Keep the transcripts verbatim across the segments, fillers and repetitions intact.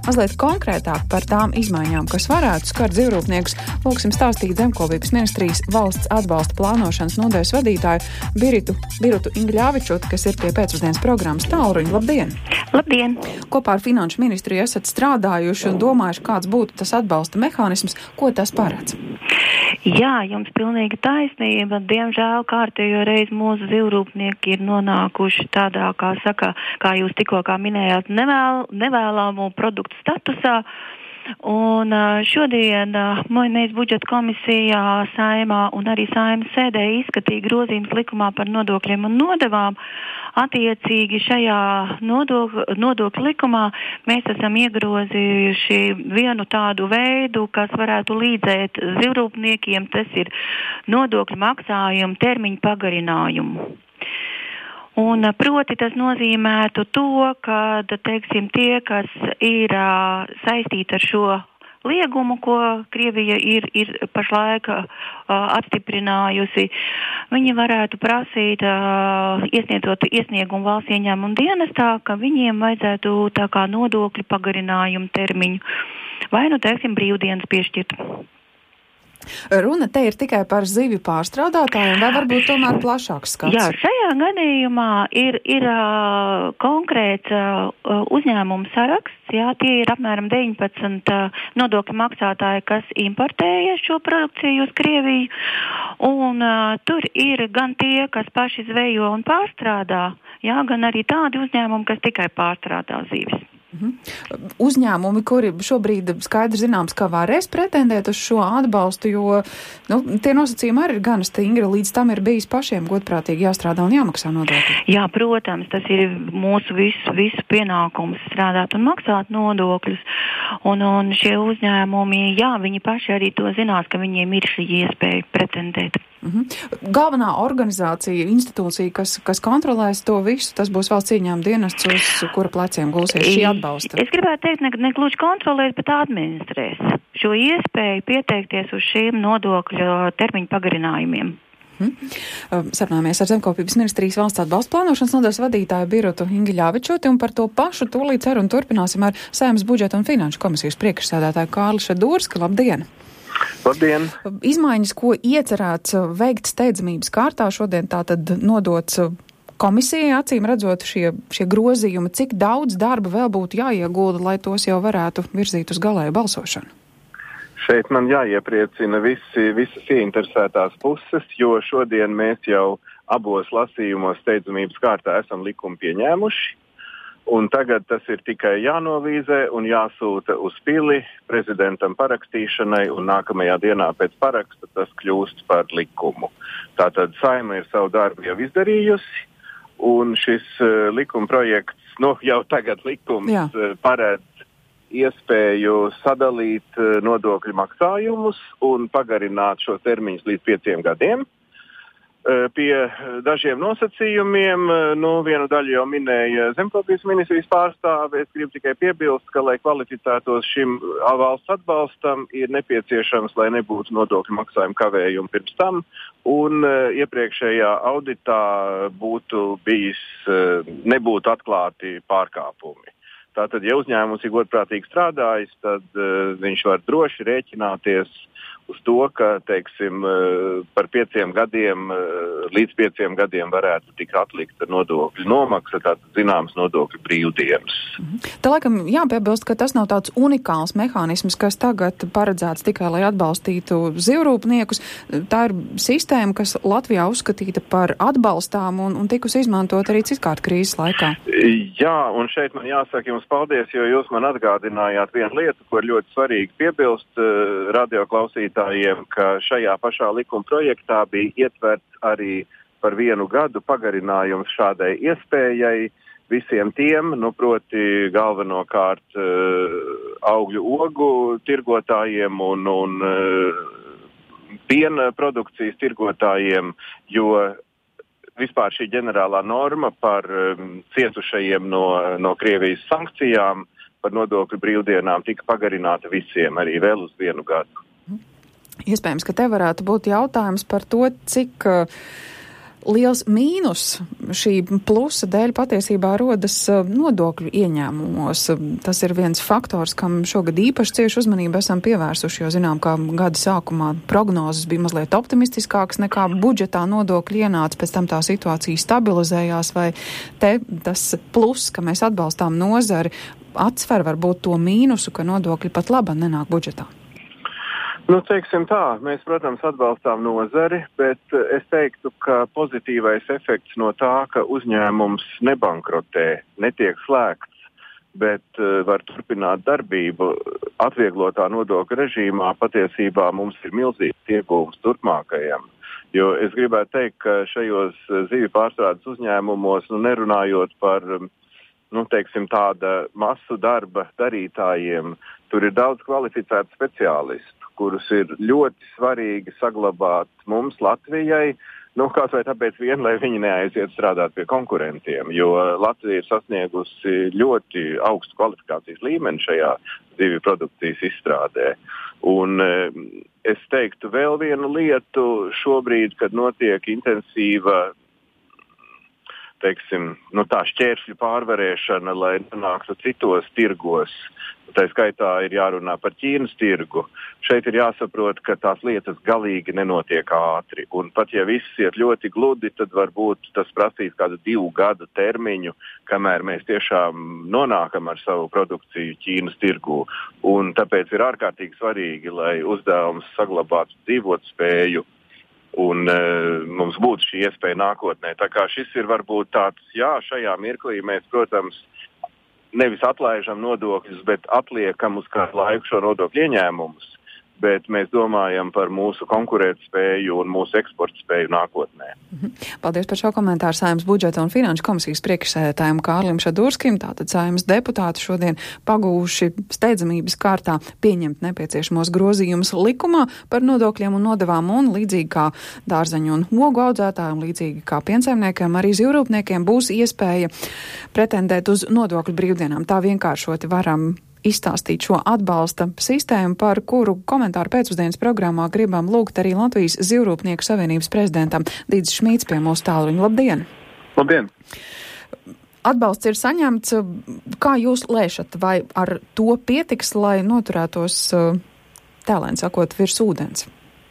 mazliet konkrētāk par tām izmaiņām, kas varētu skart zivrūpniekus, lūksim stāstīt Zemkopības ministrijas valsts atbalsta plānošanas nodaļas vadītāju Biritu, Birutu Ingļāvičuti, kas ir pie pēcpusdienas programmas Tālruņa. Labdien! Labdien! Kopā ar Finanšu ministriju esat strādājuši un domājuši, kāds būtu tas atbalsta mehānisms, ko tas paredz. Jā, jums pilnīgi taisnība. Diemžēl kārtējo reizi mūsu zivrūpnieki ir nonākuši tādā, kā saka, kā jūs tikko kā minējāt, nevēl, nevēlamo produktu statusā. Un šodien mēs budžeta komisijā, Saeimā un arī Saeimas sēdē izskatīja grozījums likumā par nodokļiem un nodevām. Attiecīgi šajā nodokļu, nodokļu likumā mēs esam iegrozījuši vienu tādu veidu, kas varētu līdzēt zivrūpniekiem, tas ir nodokļu maksājumu termiņu pagarinājumu. Un proti tas nozīmētu to, ka, teiksim, tie, kas ir uh, saistīti ar šo liegumu, ko Krievija ir, ir pašlaik uh, apstiprinājusi, viņi varētu prasīt, uh, iesniedzot iesniegumu valsts ieņēmuma dienestā, ka viņiem vajadzētu tā kā nodokļu pagarinājumu termiņu vai, nu, teiksim, brīvdienas piešķirt. Runa te ir tikai par zivju pārstrādātājiem, vai varbūt tomēr plašāks skats? Jā, šajā gadījumā ir, ir uh, konkrēts uh, uzņēmumu saraksts, jā, tie ir apmēram deviņpadsmit uh, nodokļu maksātāji, kas importēja šo produkciju uz Krieviju, un uh, tur ir gan tie, kas paši zvejo un pārstrādā, jā, gan arī tādi uzņēmumi, kas tikai pārstrādā zivis. Mhm. Uzņēmumi, kuri šobrīd skaidri zināms, ka varēs pretendēt uz šo atbalstu, jo nu, tie nosacījumi arī ir gan stingri, līdz tam ir bijis pašiem godprātīgi jāstrādā un jāmaksā nodokļi. Jā, protams, tas ir mūsu visu, visu pienākums strādāt un maksāt nodokļus. Un, un šie uzņēmumi, jā, viņi paši arī to zinās, ka viņiem ir šī iespēja pretendēt. Mhm. Galvenā organizācija, institūcija, kas, kas kontrolēs to visu, tas būs valsts ieņēmuma dienests, uz kura pleciem gulsies šī atbalsta. Es gribētu teikt, ne, ne gluži kontrolēs, bet administrēs šo iespēju pieteikties uz šīm nodokļu termiņu pagarinājumiem. Hmm. Sarunājamies ar Zemkopības ministrijas valsts atbalsta plānošanas nodaļas vadītāju Birutu Ingļāvičuti, un par to pašu tūlīt sarunu turpināsim ar Saeimas budžeta un finanšu komisijas priekšsēdētāju Kārli Šedūrsku. Labdien! Labdien! Izmaiņas, ko iecerēts veikt steidzamības kārtā, šodien tātad nodots komisijai, acīm redzot šie, šie grozījumi, cik daudz darba vēl būtu jāiegulda, lai tos jau varētu virzīt uz galēju balsošanu? Šeit man jāiepriecina visi, visas ieinteresētās puses, jo šodien mēs jau abos lasījumos steidzamības kārtā esam likumu pieņēmuši. Un tagad tas ir tikai jānovīzē un jāsūta uz pili prezidentam parakstīšanai, un nākamajā dienā pēc paraksta tas kļūst par likumu. Tātad Saeima ir savu darbu jau izdarījusi, un šis uh, likuma projekts, nu jau tagad likums uh, paredz iespēju sadalīt uh, nodokļu maksājumus un pagarināt šo termiņus līdz pieciem gadiem. Pie dažiem nosacījumiem, nu, vienu daļu jau minēja Zemkopības ministrijas pārstāve, es gribu tikai piebilst, ka, lai kvalificētos šim valsts atbalstam, ir nepieciešams, lai nebūtu nodokļu maksājumu kavējumu pirms tam, un iepriekšējā auditā būtu bijis, nebūtu atklāti pārkāpumi. Tātad, ja uzņēmums ir godprātīgi strādājis, tad uh, viņš var droši rēķināties uz to, ka, teiksim, uh, par pieciem gadiem, uh, līdz pieciem gadiem varētu tikt atlikta nodokļu nomaksa, tātad zināms nodokļu brīvdienas. Mhm. Tā laikam jāpiebilst, ka tas nav tāds unikāls mehānisms, kas tagad paredzēts tikai, lai atbalstītu zivrūpniekus. Tā ir sistēma, kas Latvijā uzskatīta par atbalstām un, un tikus izmantot arī citkārt krīzes laikā. Jā, un šeit man jāsaka jums paldies, jo jūs man atgādinājāt vienu lietu, ko ir ļoti svarīgi piebilst uh, radioklausītājiem, ka šajā pašā likuma projektā bija ietverts arī par vienu gadu pagarinājums šādai iespējai visiem tiem, nu proti galvenokārt uh, augļu ogu tirgotājiem un, un uh, piena produkcijas tirgotājiem, jo vispār šī ģenerālā norma par um, cietušajiem no, no Krievijas sankcijām par nodokļu brīvdienām tika pagarināta visiem arī vēl uz vienu gadu. Iespējams, ka te varētu būt jautājums par to, cik uh, liels mīnus šī plusa dēļ patiesībā rodas nodokļu ieņēmumos. Tas ir viens faktors, kam šogad īpaši cieši uzmanību esam pievērsuši, jo zinām, ka gada sākumā prognozes bija mazliet optimistiskākas nekā budžetā nodokļu ienāca, pēc tam tā situācija stabilizējās, vai te tas plus, ka mēs atbalstām nozari, atsver varbūt to mīnusu, ka nodokļi pat laba nenāk budžetā. Nu, teiksim tā, mēs, protams, atbalstām nozari, bet es teiktu, ka pozitīvais efekts no tā, ka uzņēmums nebankrotē, netiek slēgts, bet uh, var turpināt darbību atvieglotā nodokļu režīmā, patiesībā mums ir milzīgs iegūms turpmākajam. Jo es gribētu teikt, ka šajos zivju pārstrādes uzņēmumos, nu, nerunājot par, nu, teiksim, tāda masu darba darītājiem, tur ir daudz kvalificētu speciālistu, kurus ir ļoti svarīgi saglabāt mums Latvijai, nu, kaut vai tāpēc vien, lai viņi neaiziet strādāt pie konkurentiem, jo Latvija ir sasniegusi ļoti augstu kvalifikācijas līmeni šajā zivju produkcijas izstrādē. Un es teiktu vēl vienu lietu šobrīd, kad notiek intensīva, teiksim, nu tā šķēršļu pārvarēšana, lai nonāktu citos tirgos. Tā skaitā ir jārunā par Ķīnas tirgu. Šeit ir jāsaprot, ka tās lietas galīgi nenotiek ātri. Un pat ja viss iet ļoti gludi, tad varbūt tas prasīs kādu divu gadu termiņu, kamēr mēs tiešām nonākam ar savu produkciju Ķīnas tirgu. Un tāpēc ir ārkārtīgi svarīgi, lai uzdevums saglabātu dzīvot spēju. Un e, mums būtu šī iespēja nākotnē. Tā kā šis ir varbūt tāds, jā, šajā mirklī mēs, protams, nevis atlaižam nodokļus, bet atliekam uz kādu laiku šo nodokļu ieņēmumus. Bet mēs domājam par mūsu konkurētspēju un mūsu eksporta spēju nākotnē. Paldies par šo komentāru Saeimas budžeta un finanšu komisijas priekšsēdētājiem Kārlim Šadurskim. Tātad Saeimas deputāti šodien pagūši steidzamības kārtā pieņemt nepieciešamos grozījumus likumā par nodokļiem un nodevām, un līdzīgi kā dārzeņu un ogu audzētājiem, līdzīgi kā piensaimniekiem, arī zivrūpniekiem būs iespēja pretendēt uz nodokļu brīvdienām. Tā vienkāršoti varam izstāstīt šo atbalsta sistēmu, par kuru komentāru pēcpusdienas programmā gribam lūgt arī Latvijas Zivrūpnieku savienības prezidentam Dīdzis Šmīts pie mūsu tālruņa. Labdien! Labdien! Atbalsts ir saņemts. Kā jūs lēšat, vai ar to pietiks, lai noturētos, tēlēn sakot, virs ūdens?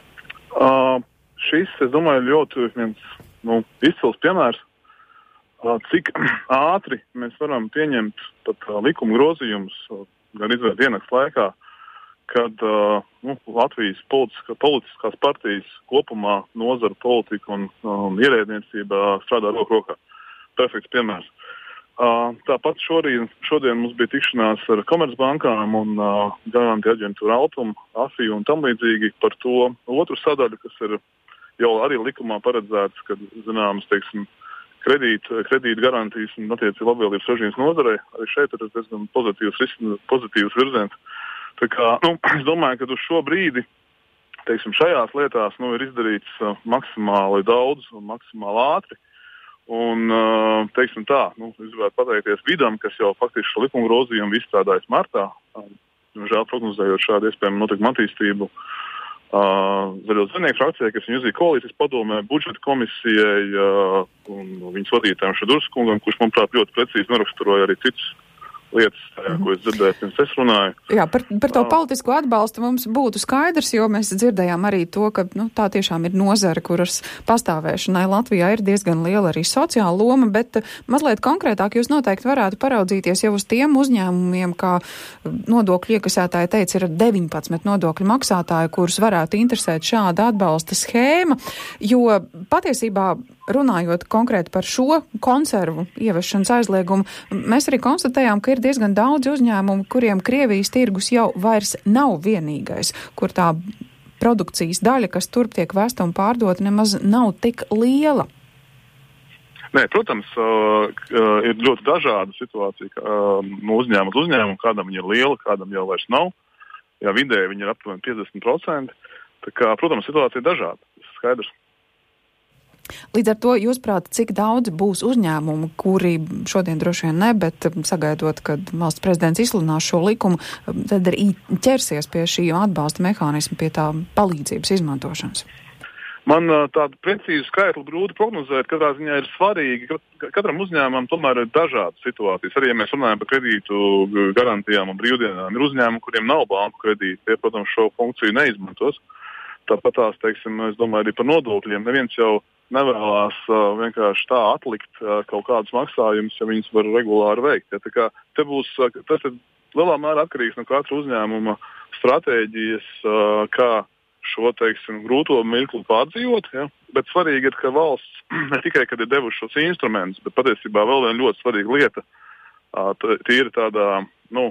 Uh, šis, es domāju, ļoti viens, nu, izcils piemērs, uh, cik ātri mēs varam pieņemt pat uh, likuma grozījumus, uh, gan izvērt dienas laikā, kad uh, nu, Latvijas politiskā, politiskās partijas kopumā nozara politika un um, ierēdniecība strādā roku rokā. Perfekts piemērs. Uh, tāpat šorīd, šodien mums bija tikšanās ar Komercbankām un uh, garantija aģentūra Altuma, Afiju un tam līdzīgi par to otru sadaļu, kas ir jau arī likumā paredzēts, kad zināmas, teiksim, Kredīt, kredīt garantijas un attiecīgi labvēlības režīms nozarei. Arī šeit ir diezgan pozitīvs, pozitīvs virziens. Tā kā, nu, es domāju, ka uz šo brīdi, teiksim, šajās lietās, nu, ir izdarīts uh, maksimāli daudz un maksimāli ātri. Un, uh, teiksim tā, nu, es gribētu pateikties Vidam, kas jau faktiski šo likuma grozījumu izstrādājis martā. Žēl prognozējot šādu iespējamu notikumu attīstību. Uh, Zaļo zemnieku frakcijai, kas viņu uzzīja koalīcijas padomē, budžeta komisijai uh, un viņas vadītājiem Šadurskungam, kurš, manuprāt, ļoti precīzi noraksturoja arī citus lietas, tajā, ko es dzirdēju, pirms es runāju. Jā, par, par to politisko atbalstu mums būtu skaidrs, jo mēs dzirdējām arī to, ka nu, tā tiešām ir nozara, kuras pastāvēšanai Latvijā ir diezgan liela arī sociāla loma, bet mazliet konkrētāk jūs noteikti varētu paraudzīties jau uz tiem uzņēmumiem, kā nodokļu iekasētāji teica, ir deviņpadsmit nodokļu maksātāji, kurus varētu interesēt šāda atbalsta schēma, jo patiesībā runājot konkrēti par šo konservu ievešanas aizliegumu, mēs arī konstatējām, ka ir diezgan daudz uzņēmumu, kuriem Krievijas tirgus jau vairs nav vienīgais, kur tā produkcijas daļa, kas turp tiek vēsta un pārdota, nemaz nav tik liela. Nē, protams, uh, uh, ir ļoti dažāda situācija uh, no uzņēmuma uz uzņēmumu, kādam viņa ir liela, kādam jau vairs nav. Jā, vidēji viņa ir aptuveni piecdesmit procenti. Tā kā, protams, situācija ir dažāda, tas ir skaidrs. Līdz ar to, jūs prāt, cik daudz būs uzņēmumu, kuri šodien droši vien ne, bet sagaidot, kad valsts prezidents izsludinās šo likumu, tad arī ķersies pie šī atbalsta mehānisma, pie tā palīdzības izmantošanas? Man tādu precīzu skaitli grūti prognozēt, katrā ziņā ir svarīgi, ka katram uzņēmumam tomēr ir dažādas situācijas. Arī, ja mēs runājam par kredītu garantijām un brīvdienām, ir uzņēmumi, kuriem nav banku kredīti, tie, protams, šo funkciju neizmantos. Tāpat tās, teiksim, es domāju, arī par nodokļiem. Neviens jau nevēlās uh, vienkārši tā atlikt uh, kaut kādus maksājumus, ja viņus var regulāri veikt. Ja, tā kā te būs, uh, tas ir lielā mērā atkarīgs no katra uzņēmuma stratēģijas, uh, kā šo, teiksim, grūto mirkli pārdzīvot, ja? Bet svarīgi ir, ka valsts ne tikai, kad ir devuši šos instrumentus, bet patiesībā vēl viena ļoti svarīga lieta, tīri tādā, nu,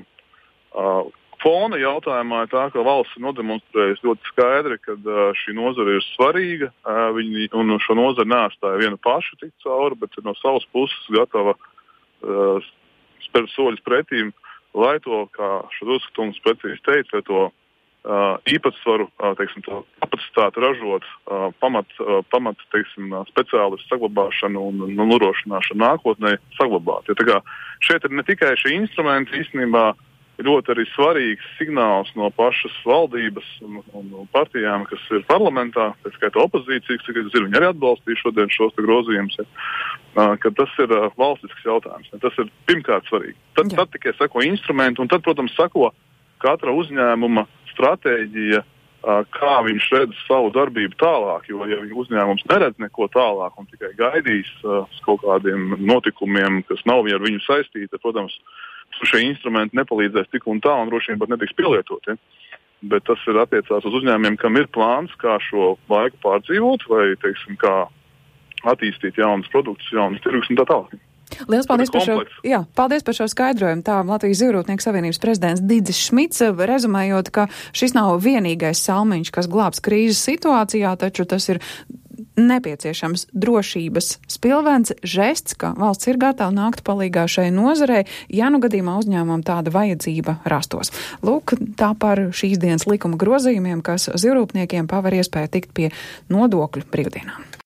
fona jautājumā ir tā, ka valsts ir nodemonstrējusi ļoti skaidri, ka šī nozara ir svarīga, viņi, un šo nozara neatstāja vienu pašu tik cauri, bet ir no savas puses gatava uh, spērt soļus pretīm, lai to, kā Šadurskatums precīzi teica, lai to Uh, īpatsvaru, uh, teiksim, to kapacitāti ražot uh, pamat, uh, pamat teiksim, uh, speciālistu saglabāšanu un, un nodrošināšanu nākotnē saglabāt. Ja, tā kā šeit ir ne tikai šie instrumenti, īstenībā ļoti arī svarīgs signāls no pašas valdības un, un, un partijām, kas ir parlamentā, tā skaitā opozīcijas, cik es zinu, viņi arī atbalstīja šodien šos te grozījumus, ja, uh, ka tas ir uh, valstisks jautājums. Ja, tas ir pirmkārt svarīgi. Tad, tad tikai sako instrumenti un tad, protams, sako katra uzņēmuma stratēģija, kā viņš redz savu darbību tālāk, jo ja uzņēmums neredz neko tālāk un tikai gaidīs uz kaut kādiem notikumiem, kas nav ar viņu saistīti, protams, šie instrumenti nepalīdzēs tik un tā un droši vien pat netiks pielietoti. Ja? Bet tas ir attiecās uz uzņēmumiem, kam ir plāns, kā šo laiku pārdzīvot vai, teiksim, kā attīstīt jaunas produktus, jaunas tirgus un tā tālāk. Liels paldies par, šo, jā, paldies par šo skaidrojumu. Tā Latvijas Zivjrūpnieku savienības prezidents Didzis Šmits, rezumējot, ka šis nav vienīgais salmiņš, kas glābs krīzes situācijā, taču tas ir nepieciešams drošības spilvens, žests, ka valsts ir gatava nākt palīgā šai nozarei, ja nu gadījumā uzņēmumam tāda vajadzība rastos. Lūk, tā par šīs dienas likuma grozījumiem, kas zivjrūpniekiem paver iespēju tikt pie nodokļu brīvdienām.